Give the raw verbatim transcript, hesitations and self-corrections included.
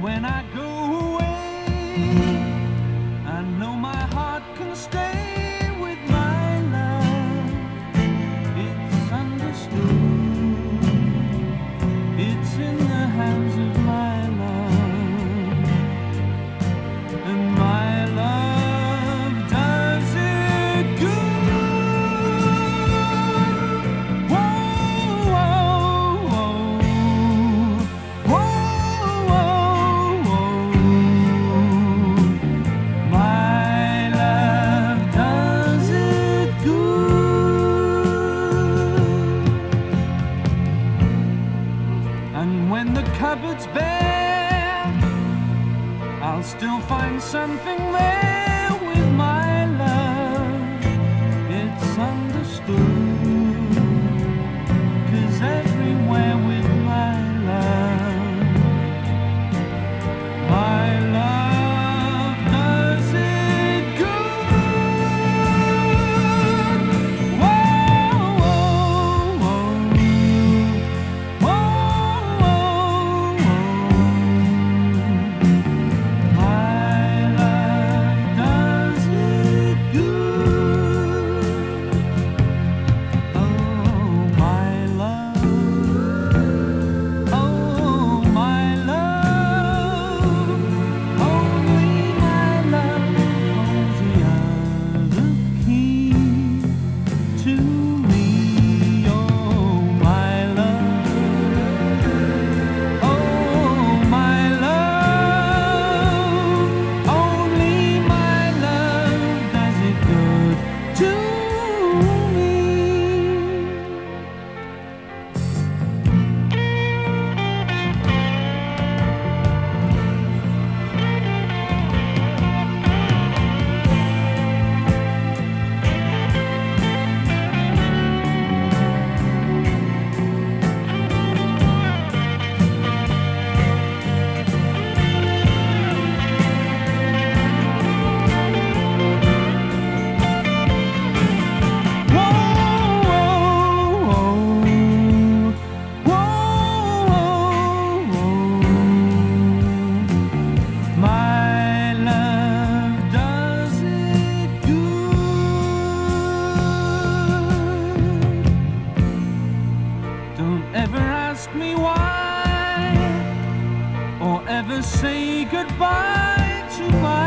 when I go away, I know my heart can stay with my love. It's understood, it's in the hands of my love, and my love does it good. Whoa, whoa, whoa, whoa, whoa, whoa. My love does it good. And when the cupboard's bare, I'll still find something there with my love. It's understood, 'cause everywhere with my love, my love does it good. Whoa, whoa, whoa, whoa, whoa, whoa. My love does it good. Oh, my love. Oh, my love. Only my love holds the other key to me. Oh, my love. Oh, my love. Only my love does it good to me. My love does it good. Don't ever ask me why, or ever say goodbye to my